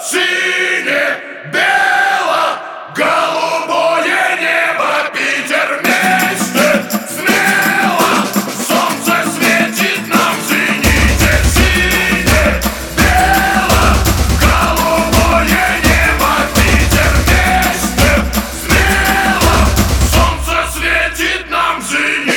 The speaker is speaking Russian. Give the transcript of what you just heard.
сине, бело, голубое небо, Питер вместе смело, солнце светит нам в зените. Сине, бело, голубое небо, Питер вместе смело, солнце светит нам в зените.